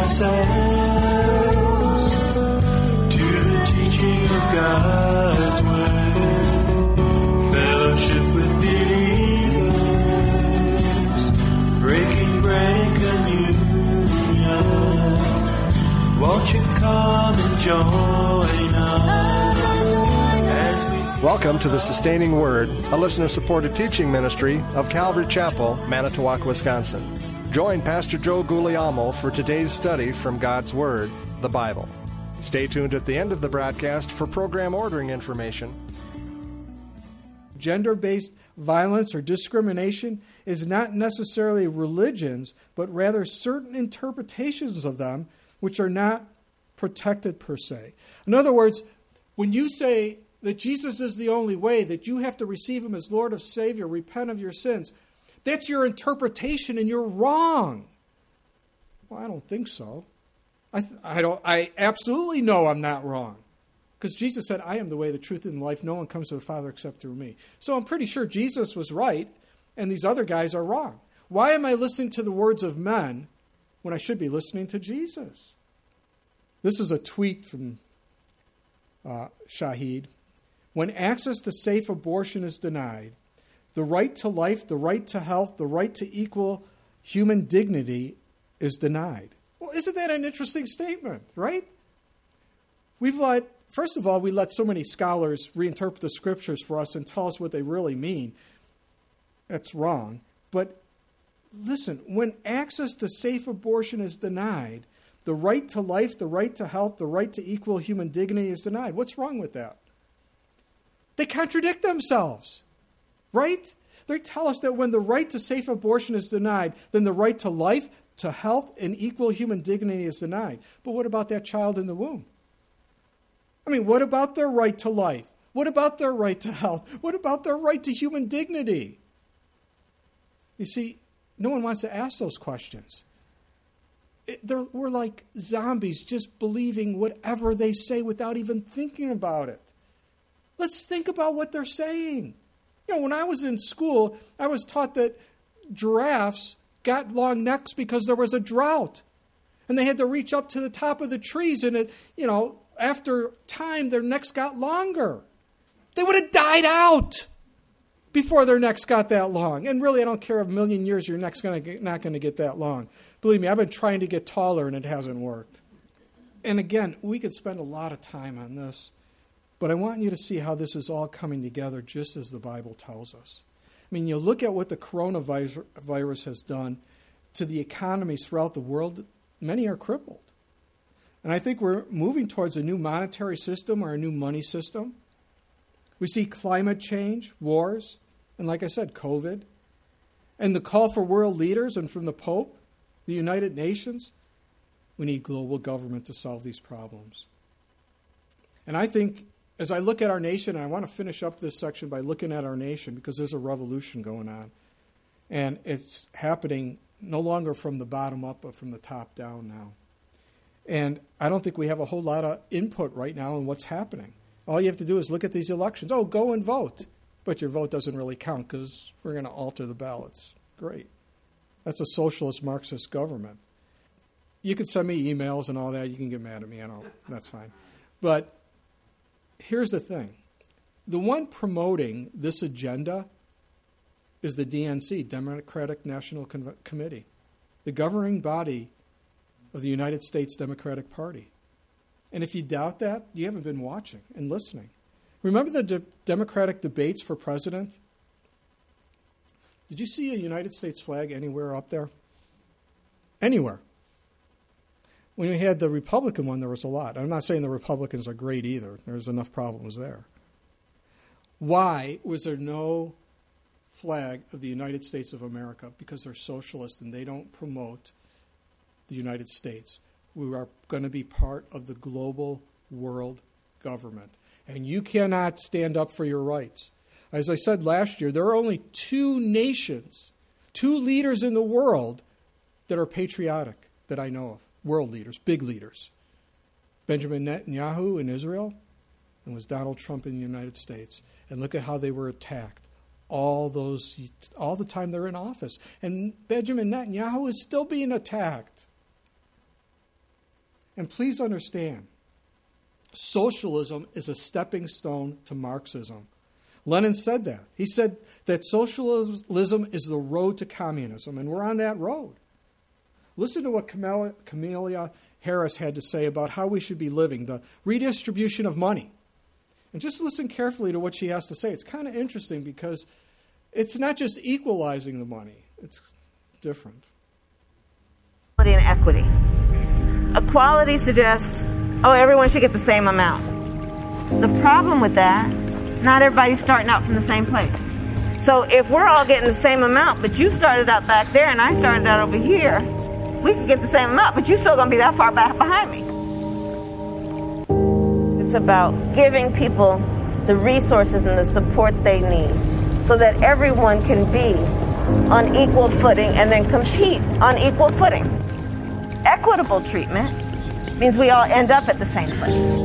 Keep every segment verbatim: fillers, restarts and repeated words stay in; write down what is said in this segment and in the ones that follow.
ourselves to the teaching of God's word. Fellowship with believers, breaking bread and communion. Won't you come and join us as we... Welcome to the Sustaining Word, a listener-supported teaching ministry of Calvary Chapel, Manitowoc, Wisconsin. Join Pastor Joe Guglielmo for today's study from God's Word, the Bible. Stay tuned at the end of the broadcast for program ordering information. Gender-based violence or discrimination is not necessarily religions, but rather certain interpretations of them which are not protected per se. In other words, when you say that Jesus is the only way, that you have to receive him as Lord of Savior, repent of your sins, that's your interpretation and you're wrong. Well, I don't think so. I, th- I, don't, I absolutely know I'm not wrong. Because Jesus said, I am the way, the truth, and the life. No one comes to the Father except through me. So I'm pretty sure Jesus was right and these other guys are wrong. Why am I listening to the words of men when I should be listening to Jesus? This is a tweet from uh, Shahid. When access to safe abortion is denied, the right to life, the right to health, the right to equal human dignity is denied. Well, isn't that an interesting statement, right? We've let, first of all, we let so many scholars reinterpret the scriptures for us and tell us what they really mean. That's wrong. But listen, when access to safe abortion is denied, the right to life, the right to health, the right to equal human dignity is denied. What's wrong with that? They contradict themselves. Right? They tell us that when the right to safe abortion is denied, then the right to life, to health, and equal human dignity is denied. But what about that child in the womb? I mean, what about their right to life? What about their right to health? What about their right to human dignity? You see, no one wants to ask those questions. It, we're like zombies just believing whatever they say without even thinking about it. Let's think about what they're saying. You know, when I was in school, I was taught that giraffes got long necks because there was a drought. And they had to reach up to the top of the trees, and, it, you know, after time, their necks got longer. They would have died out before their necks got that long. And really, I don't care a million years, your neck's gonna get, not going to get that long. Believe me, I've been trying to get taller, and it hasn't worked. And again, we could spend a lot of time on this. But I want you to see how this is all coming together just as the Bible tells us. I mean, you look at what the coronavirus has done to the economies throughout the world, many are crippled. And I think we're moving towards a new monetary system or a new money system. We see climate change, wars, and like I said, COVID. And the call for world leaders and from the Pope, the United Nations, we need global government to solve these problems. And I think as I look at our nation, and I want to finish up this section by looking at our nation because there's a revolution going on. And it's happening no longer from the bottom up, but from the top down now. And I don't think we have a whole lot of input right now in what's happening. All you have to do is look at these elections. Oh, go and vote. But your vote doesn't really count because we're going to alter the ballots. Great. That's a socialist Marxist government. You can send me emails and all that. You can get mad at me. I don't. That's fine. But here's the thing. The one promoting this agenda is the D N C, Democratic National Con- Committee, the governing body of the United States Democratic Party. And if you doubt that, you haven't been watching and listening. Remember the de- Democratic debates for president? Did you see a United States flag anywhere up there? Anywhere. When we had the Republican one, there was a lot. I'm not saying the Republicans are great either. There's enough problems there. Why was there no flag of the United States of America? Because they're socialists and they don't promote the United States. We are going to be part of the global world government. And you cannot stand up for your rights. As I said last year, there are only two nations, two leaders in the world that are patriotic that I know of. World leaders, big leaders. Benjamin Netanyahu in Israel, and was Donald Trump in the United States. And look at how they were attacked all those all the time they're in office. And Benjamin Netanyahu is still being attacked. And please understand, socialism is a stepping stone to Marxism. Lenin said that. He said that socialism is the road to communism, and we're on that road. Listen to what Kamala, Kamala Harris had to say about how we should be living, the redistribution of money. And just listen carefully to what she has to say. It's kind of interesting because it's not just equalizing the money. It's different. And equity. Equality suggests, oh, everyone should get the same amount. The problem with that, not everybody's starting out from the same place. So if we're all getting the same amount, but you started out back there and I started out over here, we could get the same amount, but you're still going to be that far back behind me. It's about giving people the resources and the support they need so that everyone can be on equal footing and then compete on equal footing. Equitable treatment means we all end up at the same place.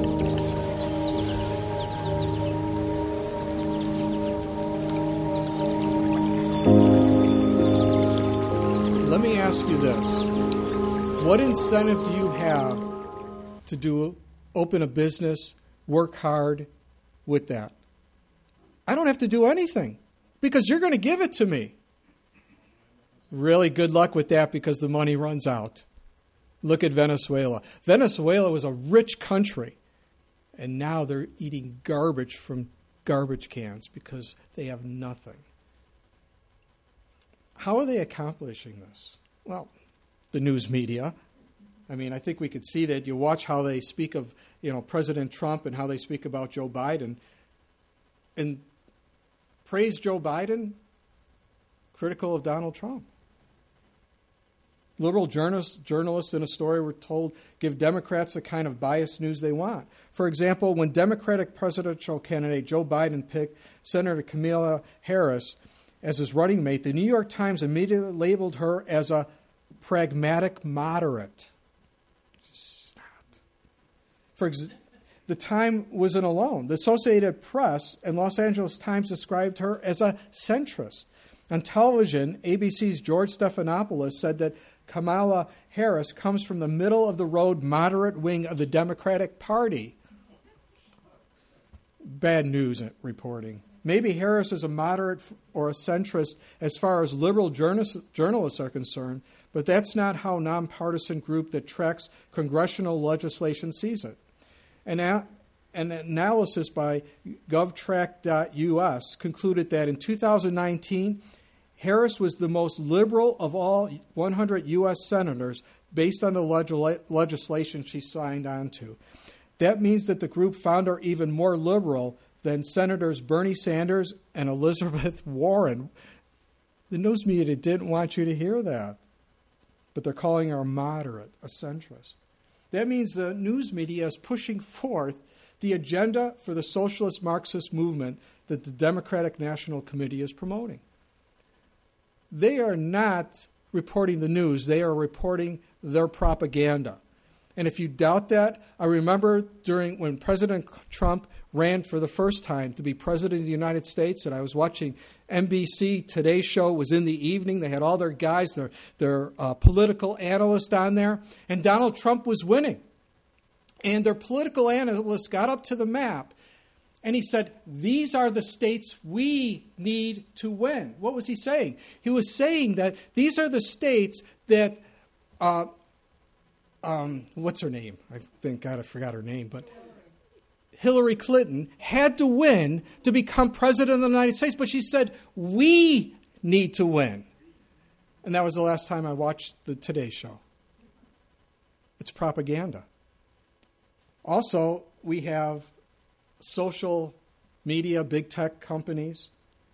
Let me ask you this. What incentive do you have to do open a business, work hard with that? I don't have to do anything because you're going to give it to me. Really good luck with that because the money runs out. Look at Venezuela. Venezuela was a rich country, and now they're eating garbage from garbage cans because they have nothing. How are they accomplishing this? Well, the news media. I mean, I think we could see that. You watch how they speak of, you know, President Trump and how they speak about Joe Biden. And praise Joe Biden, critical of Donald Trump. Liberal journalists, journalists in a story were told give Democrats the kind of biased news they want. For example, when Democratic presidential candidate Joe Biden picked Senator Kamala Harris as his running mate, the New York Times immediately labeled her as a pragmatic moderate. She's not. For ex- the Time wasn't alone. The Associated Press and Los Angeles Times described her as a centrist. On television, A B C's George Stephanopoulos said that Kamala Harris comes from the middle-of-the-road moderate wing of the Democratic Party. Bad news reporting. Maybe Harris is a moderate or a centrist as far as liberal journalists are concerned, but that's not how a nonpartisan group that tracks congressional legislation sees it. An, a- an analysis by GovTrack dot U S concluded that in two thousand nineteen, Harris was the most liberal of all one hundred U S senators based on the legis- legislation she signed on to. That means that the group found her even more liberal than Senators Bernie Sanders and Elizabeth Warren. The news media didn't want you to hear that, but they're calling her a moderate, a centrist. That means the news media is pushing forth the agenda for the socialist Marxist movement that the Democratic National Committee is promoting. They are not reporting the news. They are reporting their propaganda. And if you doubt that, I remember during when President Trump ran for the first time to be president of the United States, and I was watching N B C Today Show. It was in the evening. They had all their guys, their, their uh, political analysts on there, and Donald Trump was winning. And their political analyst got up to the map, and he said, these are the states we need to win. What was he saying? He was saying that these are the states that, uh, um, what's her name? I thank God I forgot her name, but Hillary Clinton had to win to become president of the United States, but she said, we need to win. And that was the last time I watched the Today Show. It's propaganda. Also, we have social media, big tech companies.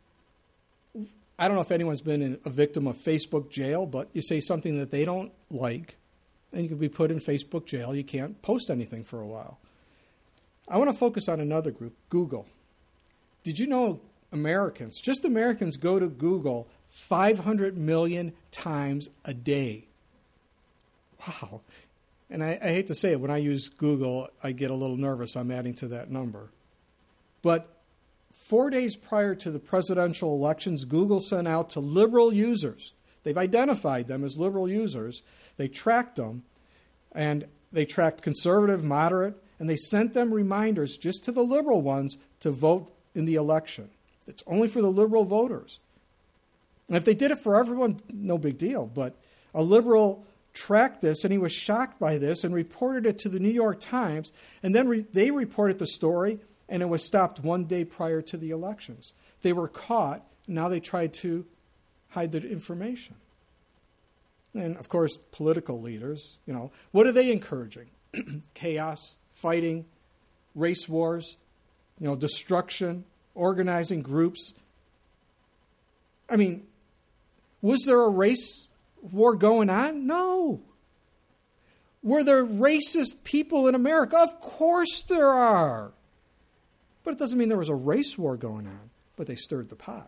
I don't know if anyone's been a victim of Facebook jail, but you say something that they don't like, and you can be put in Facebook jail. You can't post anything for a while. I want to focus on another group, Google. Did you know Americans, just Americans, go to Google five hundred million times a day? Wow. And I, I hate to say it, when I use Google, I get a little nervous. I'm adding to that number. But four days prior to the presidential elections, Google sent out to liberal users. They've identified them as liberal users. They tracked them. And they tracked conservative, moderate, and they sent them reminders just to the liberal ones to vote in the election. It's only for the liberal voters. And if they did it for everyone, no big deal. But a liberal tracked this, and he was shocked by this and reported it to the New York Times. And then re- they reported the story, and it was stopped one day prior to the elections. They were caught, and now they tried to hide the information. And, of course, political leaders, you know, what are they encouraging? Chaos, fighting, race wars, you know, destruction, organizing groups. I mean, was there a race war going on? No. Were there racist people in America? Of course there are. But it doesn't mean there was a race war going on. But they stirred the pot.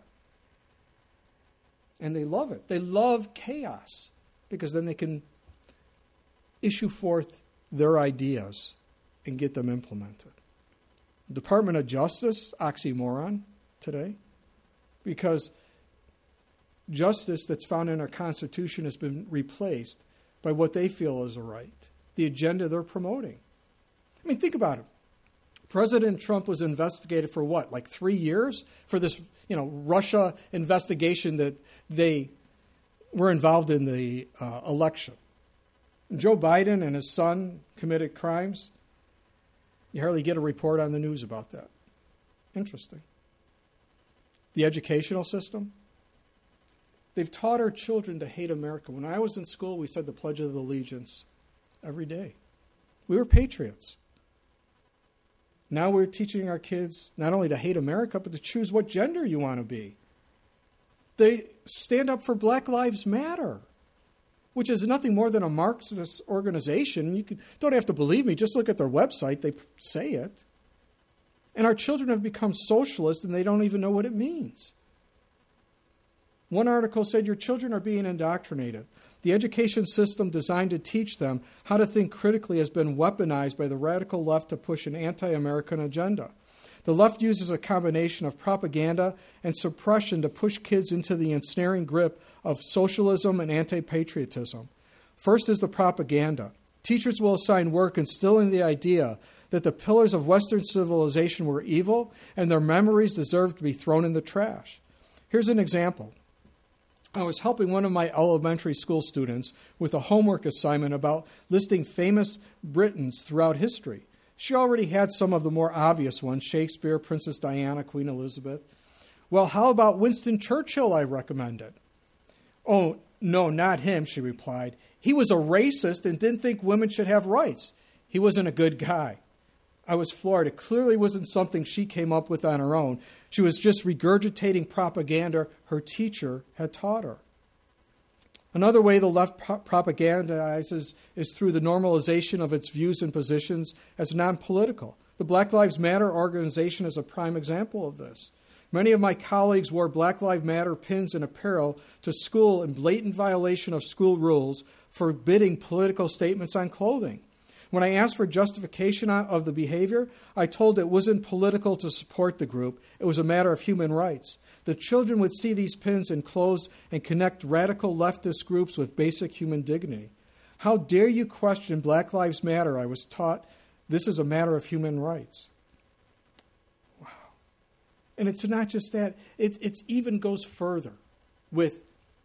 And they love it. They love chaos because then they can issue forth their ideas and get them implemented. Department of Justice, oxymoron today, because justice that's found in our Constitution has been replaced by what they feel is a right, the agenda they're promoting. I mean, think about it. President Trump was investigated for what, like three years? For this, you know, Russia investigation that they were involved in the uh, election. Joe Biden and his son committed crimes. You hardly get a report on the news about that. Interesting. The educational system. They've taught our children to hate America. When I was in school, we said the Pledge of Allegiance every day. We were patriots. Now we're teaching our kids not only to hate America, but to choose what gender you want to be. They stand up for Black Lives Matter, which is nothing more than a Marxist organization. You can, don't have to believe me. Just look at their website. They say it. And our children have become socialist, and they don't even know what it means. One article said your children are being indoctrinated. The education system designed to teach them how to think critically has been weaponized by the radical left to push an anti-American agenda. The left uses a combination of propaganda and suppression to push kids into the ensnaring grip of socialism and anti-patriotism. First is the propaganda. Teachers will assign work instilling the idea that the pillars of Western civilization were evil and their memories deserved to be thrown in the trash. Here's an example. I was helping one of my elementary school students with a homework assignment about listing famous Britons throughout history. She already had some of the more obvious ones, Shakespeare, Princess Diana, Queen Elizabeth. Well, how about Winston Churchill, I recommended. Oh, no, not him, she replied. He was a racist and didn't think women should have rights. He wasn't a good guy. I was floored. It clearly wasn't something she came up with on her own. She was just regurgitating propaganda her teacher had taught her. Another way the left pro- propagandizes is through the normalization of its views and positions as non-political. The Black Lives Matter organization is a prime example of this. Many of my colleagues wore Black Lives Matter pins and apparel to school in blatant violation of school rules, forbidding political statements on clothing. When I asked for justification of the behavior, I told it wasn't political to support the group. It was a matter of human rights. The children would see these pins and clothes and connect radical leftist groups with basic human dignity. How dare you question Black Lives Matter? I was taught this is a matter of human rights. Wow. And it's not just that. It it's even goes further with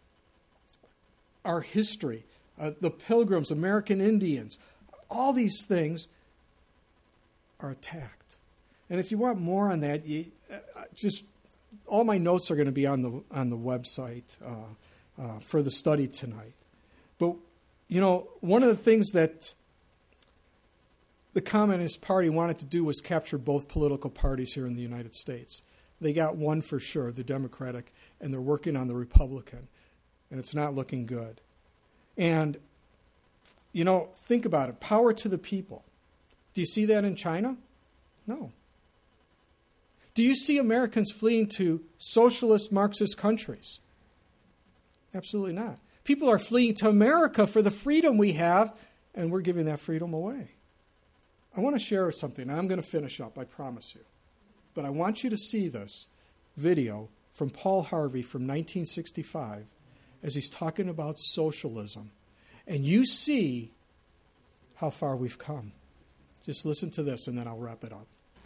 our history, uh, the Pilgrims, American Indians. All these things are attacked. And if you want more on that, you, uh, just all my notes are going to be on the on the website uh, uh, for the study tonight. But, you know, one of the things that the Communist Party wanted to do was capture both political parties here in the United States. They got one for sure, the Democratic, and they're working on the Republican. And it's not looking good. And you know, think about it. Power to the people. Do you see that in China? No. Do you see Americans fleeing to socialist Marxist countries? Absolutely not. People are fleeing to America for the freedom we have, and we're giving that freedom away. I want to share something. I'm going to finish up, I promise you. But I want you to see this video from Paul Harvey from nineteen sixty-five as he's talking about socialism. And you see how far we've come. Just listen to this and then I'll wrap it up.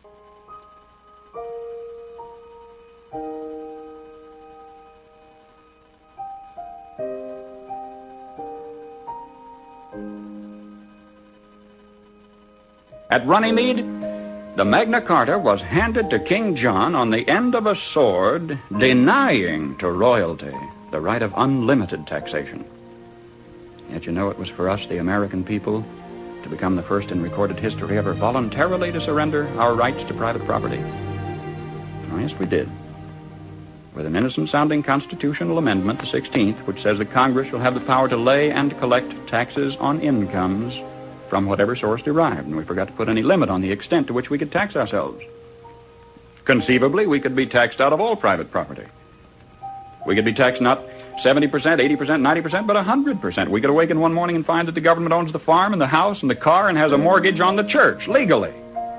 At Runnymede, the Magna Carta was handed to King John on the end of a sword, denying to royalty the right of unlimited taxation. Yet you know it was for us, the American people, to become the first in recorded history ever voluntarily to surrender our rights to private property. Oh, yes, we did. With an innocent-sounding constitutional amendment, the sixteenth, which says that Congress shall have the power to lay and collect taxes on incomes from whatever source derived, and we forgot to put any limit on the extent to which we could tax ourselves. Conceivably, we could be taxed out of all private property. We could be taxed not seventy percent, eighty percent, ninety percent, but one hundred percent. We could awaken one morning and find that the government owns the farm and the house and the car and has a mortgage on the church, legally.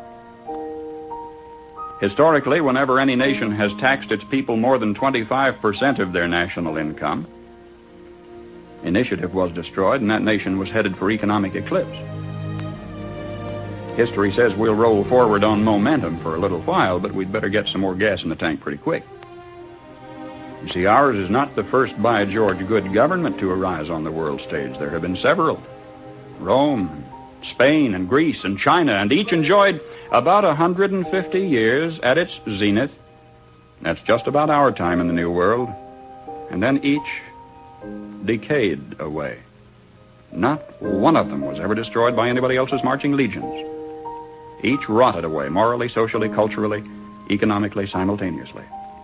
Historically, whenever any nation has taxed its people more than twenty-five percent of their national income, initiative was destroyed and that nation was headed for economic eclipse. History says we'll roll forward on momentum for a little while, but we'd better get some more gas in the tank pretty quick. You see, ours is not the first, by George, good government to arise on the world stage. There have been several. Rome, Spain, and Greece, and China, and each enjoyed about one hundred fifty years at its zenith. That's just about our time in the New World. And then each decayed away. Not one of them was ever destroyed by anybody else's marching legions. Each rotted away, morally, socially, culturally, economically, simultaneously.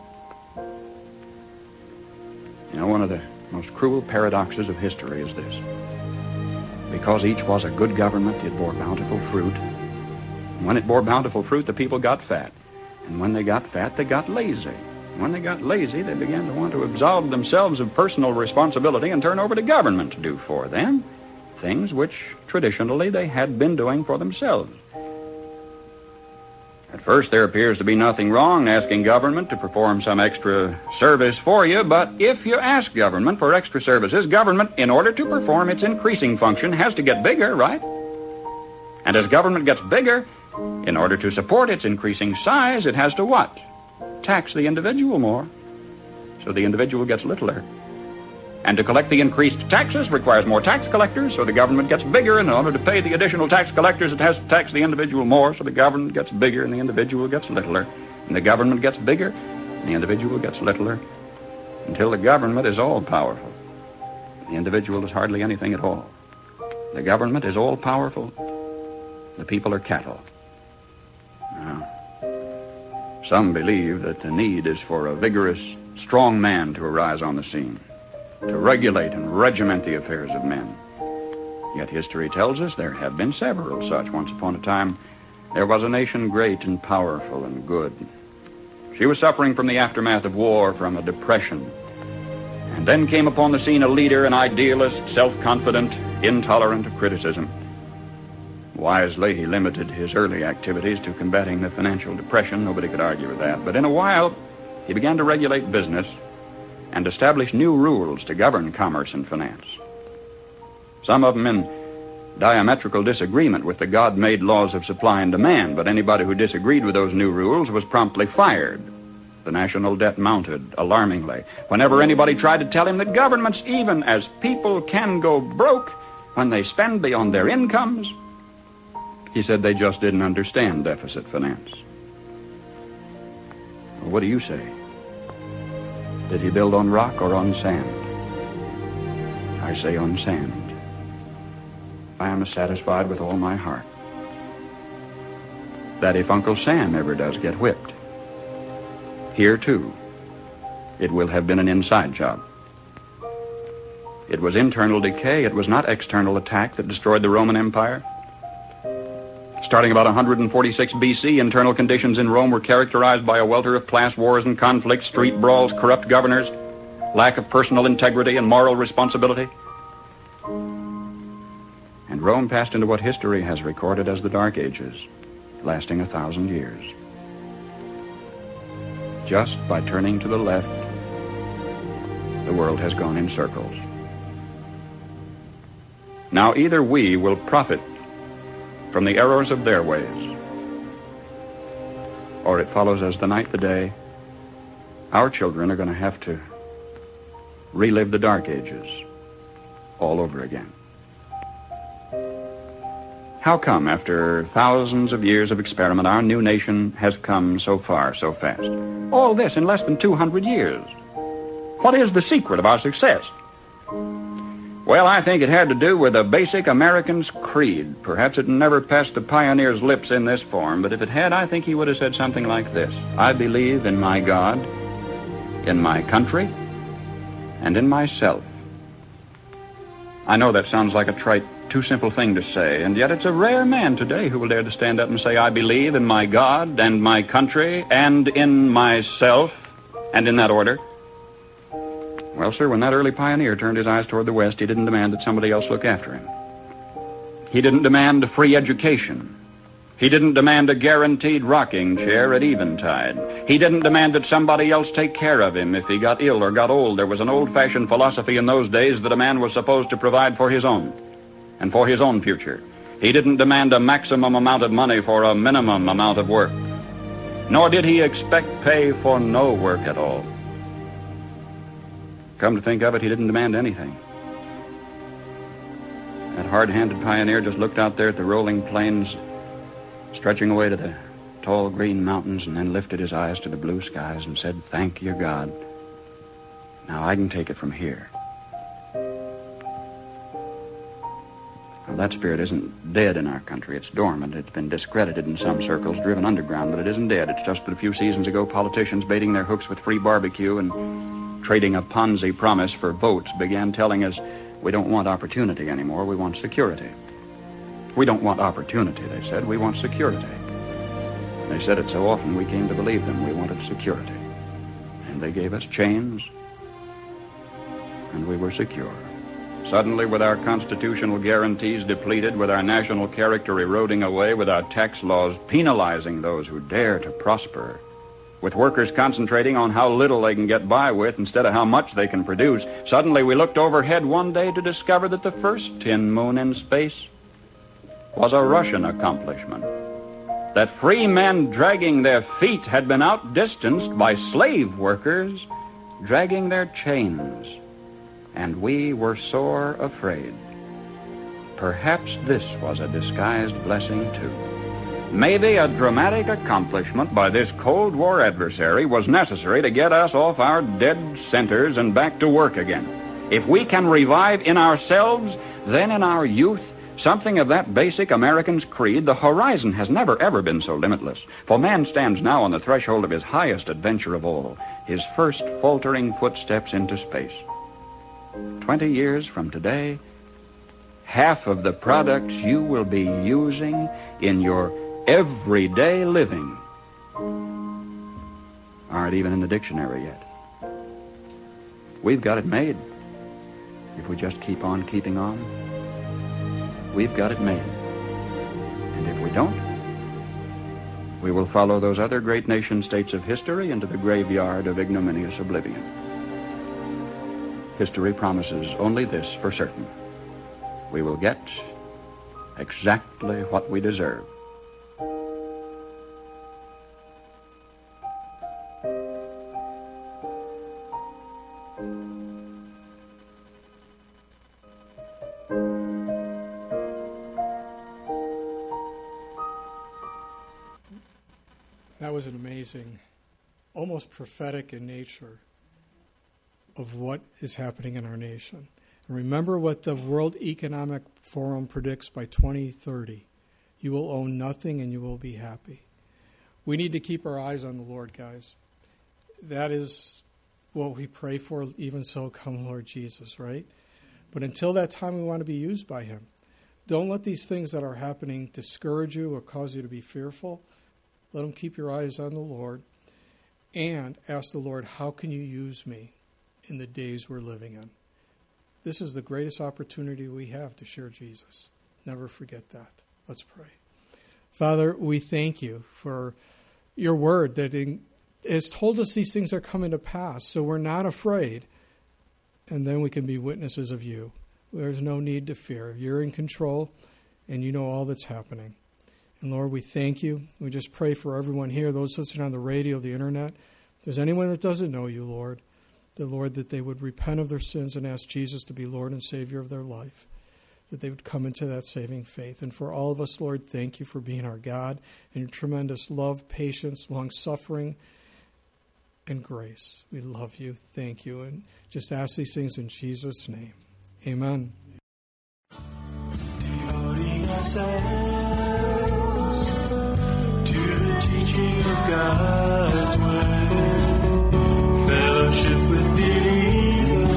You know, one of the most cruel paradoxes of history is this. Because each was a good government, it bore bountiful fruit. And when it bore bountiful fruit, the people got fat. And when they got fat, they got lazy. And when they got lazy, they began to want to absolve themselves of personal responsibility and turn over to government to do for them things which traditionally they had been doing for themselves. At first, there appears to be nothing wrong asking government to perform some extra service for you, but if you ask government for extra services, government, in order to perform its increasing function, has to get bigger, right? And as government gets bigger, in order to support its increasing size, it has to what? Tax the individual more, so the individual gets littler. And to collect the increased taxes requires more tax collectors, so the government gets bigger, and in order to pay the additional tax collectors, it has to tax the individual more, so the government gets bigger and the individual gets littler. And the government gets bigger and the individual gets littler, until the government is all-powerful. The individual is hardly anything at all. The government is all-powerful. The people are cattle. Now, some believe that the need is for a vigorous, strong man to arise on the scene, to regulate and regiment the affairs of men. Yet history tells us there have been several such. Once upon a time, there was a nation great and powerful and good. She was suffering from the aftermath of war, from a depression. And then came upon the scene a leader, an idealist, self-confident, intolerant of criticism. Wisely, he limited his early activities to combating the financial depression. Nobody could argue with that. But in a while, he began to regulate business and establish new rules to govern commerce and finance. Some of them in diametrical disagreement with the God-made laws of supply and demand, but anybody who disagreed with those new rules was promptly fired. The national debt mounted alarmingly. Whenever anybody tried to tell him that governments, even as people, can go broke when they spend beyond their incomes, he said they just didn't understand deficit finance. Well, what do you say? Did he build on rock or on sand? I say on sand. I am satisfied with all my heart that if Uncle Sam ever does get whipped, here too, it will have been an inside job. It was internal decay. It was not external attack that destroyed the Roman Empire. Starting about one hundred forty-six B C, internal conditions in Rome were characterized by a welter of class wars and conflicts, street brawls, corrupt governors, lack of personal integrity and moral responsibility. And Rome passed into what history has recorded as the Dark Ages, lasting a thousand years. Just by turning to the left, the world has gone in circles. Now either we will profit from the errors of their ways. Or it follows as the night the day, our children are going to have to relive the Dark Ages all over again. How come, after thousands of years of experiment, our new nation has come so far so fast? All this in less than two hundred years. What is the secret of our success? Well, I think it had to do with a basic American's creed. Perhaps it never passed the pioneer's lips in this form, but if it had, I think he would have said something like this: I believe in my God, in my country, and in myself. I know that sounds like a trite, too simple thing to say, and yet it's a rare man today who will dare to stand up and say, I believe in my God and my country and in myself, and in that order. Well, sir, when that early pioneer turned his eyes toward the West, he didn't demand that somebody else look after him. He didn't demand a free education. He didn't demand a guaranteed rocking chair at eventide. He didn't demand that somebody else take care of him if he got ill or got old. There was an old-fashioned philosophy in those days that a man was supposed to provide for his own and for his own future. He didn't demand a maximum amount of money for a minimum amount of work. Nor did he expect pay for no work at all. Come to think of it, he didn't demand anything. That hard-handed pioneer just looked out there at the rolling plains, stretching away to the tall green mountains, and then lifted his eyes to the blue skies and said, thank you, God. Now I can take it from here. Well, that spirit isn't dead in our country. It's dormant. It's been discredited in some circles, driven underground, but it isn't dead. It's just that a few seasons ago, politicians baiting their hooks with free barbecue and trading a Ponzi promise for votes began telling us we don't want opportunity anymore, we want security. We don't want opportunity, they said, we want security. They said it so often we came to believe them. We wanted security. And they gave us chains, and we were secure. Suddenly, with our constitutional guarantees depleted, with our national character eroding away, with our tax laws penalizing those who dare to prosper, with workers concentrating on how little they can get by with instead of how much they can produce, suddenly we looked overhead one day to discover that the first tin moon in space was a Russian accomplishment. That free men dragging their feet had been outdistanced by slave workers dragging their chains. And we were sore afraid. Perhaps this was a disguised blessing, too. Maybe a dramatic accomplishment by this Cold War adversary was necessary to get us off our dead centers and back to work again. If we can revive in ourselves, then in our youth, something of that basic American's creed, the horizon has never, ever been so limitless. For man stands now on the threshold of his highest adventure of all, his first faltering footsteps into space. Twenty years from today, half of the products you will be using in your everyday living aren't even in the dictionary yet. We've got it made. If we just keep on keeping on, we've got it made. And if we don't, we will follow those other great nation-states of history into the graveyard of ignominious oblivion. History promises only this for certain: we will get exactly what we deserve. That was an amazing, almost prophetic in nature of what is happening in our nation. And remember what the World Economic Forum predicts by twenty thirty. You will own nothing and you will be happy. We need to keep our eyes on the Lord, guys. That is what we pray for, even so come Lord Jesus, right? But until that time, we want to be used by him. Don't let these things that are happening discourage you or cause you to be fearful. Let them keep your eyes on the Lord and ask the Lord, how can you use me in the days we're living in? This is the greatest opportunity we have to share Jesus. Never forget that. Let's pray. Father, we thank you for your word that has told us these things are coming to pass, so we're not afraid, and then we can be witnesses of you. There's no need to fear. You're in control, and you know all that's happening. And Lord, we thank you. We just pray for everyone here, those listening on the radio, the internet. If there's anyone that doesn't know you, Lord, the Lord, that they would repent of their sins and ask Jesus to be Lord and Savior of their life, that they would come into that saving faith. And for all of us, Lord, thank you for being our God and your tremendous love, patience, long-suffering, and grace. We love you. Thank you. And just ask these things in Jesus' name. Amen. Devoting ourselves to the teaching of God's word, fellowship with believers,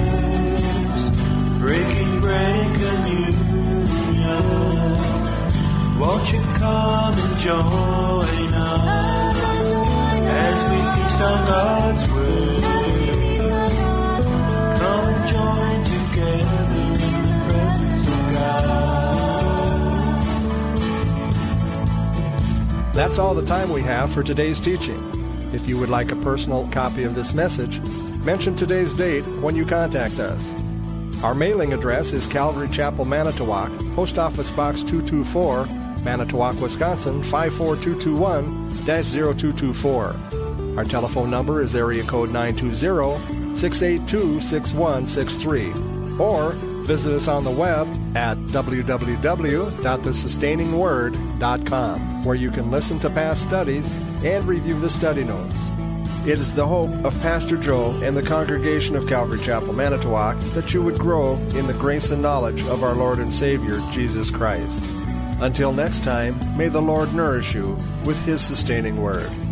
breaking bread and communion. Won't you come and join us as we feast on God's word? Come and join together in the presence of God. That's all the time we have for today's teaching. If you would like a personal copy of this message, mention today's date when you contact us. Our mailing address is Calvary Chapel, Manitowoc, Post Office Box two two four, Manitowoc, Wisconsin five four two two one dash zero two two four. Our telephone number is area code nine two zero, six eight two, six one six three. Or visit us on the web at w w w dot the sustaining word dot com, where you can listen to past studies and review the study notes. It is the hope of Pastor Joe and the congregation of Calvary Chapel, Manitowoc, that you would grow in the grace and knowledge of our Lord and Savior, Jesus Christ. Until next time, may the Lord nourish you with His sustaining word.